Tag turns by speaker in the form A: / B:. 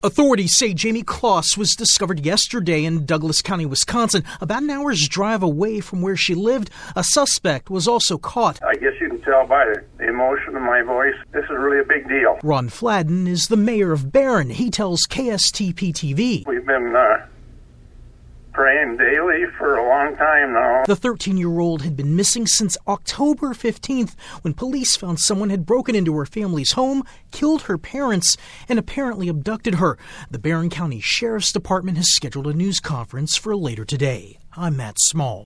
A: Authorities say Jamie Kloss was discovered yesterday in Douglas County, Wisconsin, about an hour's drive away from where she lived. A suspect was also caught.
B: I guess you can tell by the emotion in my voice. This is really a big deal.
A: Ron Fladden is the mayor of Barron. He tells KSTP-TV.
B: We've been praying daily for a long time now.
A: The 13-year-old had been missing since October 15th when police found someone had broken into her family's home, killed her parents, and apparently abducted her. The Barron County Sheriff's Department has scheduled a news conference for later today. I'm Matt Small.